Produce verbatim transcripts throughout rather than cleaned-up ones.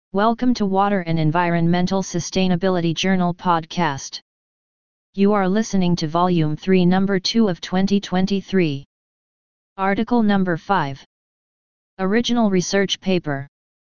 Welcome to Water and Environmental Sustainability Journal podcast. You are listening to Volume three, Number two of twenty twenty-three. Article Number five. Original research paper.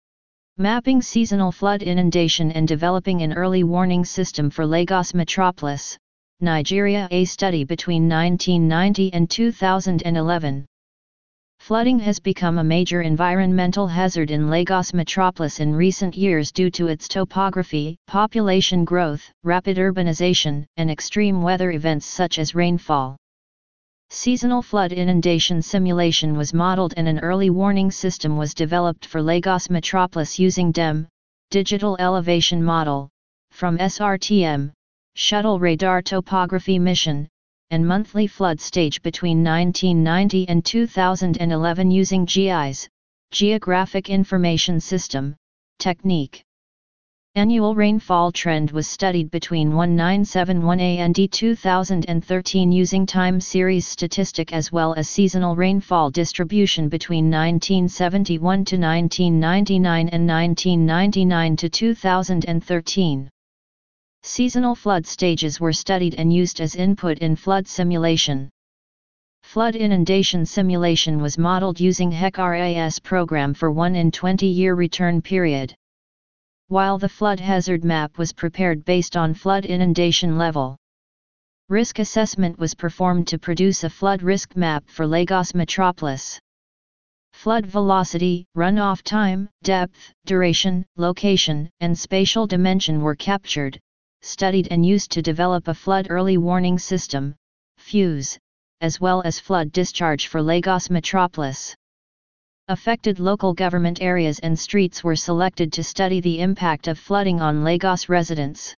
Mapping seasonal flood inundation and developing an early warning system for Lagos Metropolis, Nigeria. A study between nineteen ninety and two thousand eleven. Flooding has become a major environmental hazard in Lagos Metropolis in recent years due to its topography, population growth, rapid urbanization, and extreme weather events such as rainfall. Seasonal flood inundation simulation was modeled and an early warning system was developed for Lagos Metropolis using D E M, Digital Elevation Model, from S R T M, Shuttle Radar Topography Mission, and monthly flood stage between nineteen ninety and two thousand eleven using G I S, Geographic Information System, technique. Annual rainfall trend was studied between nineteen seventy-one and two thousand thirteen using time series statistic as well as seasonal rainfall distribution between nineteen seventy-one to nineteen ninety-nine and nineteen ninety-nine to two thousand thirteen. Seasonal flood stages were studied and used as input in flood simulation. Flood inundation simulation was modeled using H E C R A S program for one in twenty year return period. While the flood hazard map was prepared based on flood inundation level. Risk assessment was performed to produce a flood risk map for Lagos Metropolis. Flood velocity, runoff time, depth, duration, location, and spatial dimension were captured, studied and used to develop a flood early warning system, FEWS, as well as flood discharge for Lagos Metropolis. Affected local government areas and streets were selected to study the impact of flooding on Lagos residents.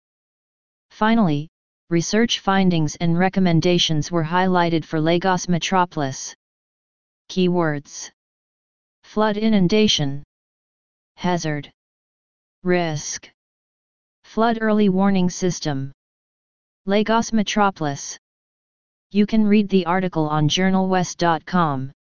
Finally, research findings and recommendations were highlighted for Lagos Metropolis. Keywords: flood inundation, hazard, risk, flood early warning system, Lagos Metropolis. You can read the article on journal west dot com.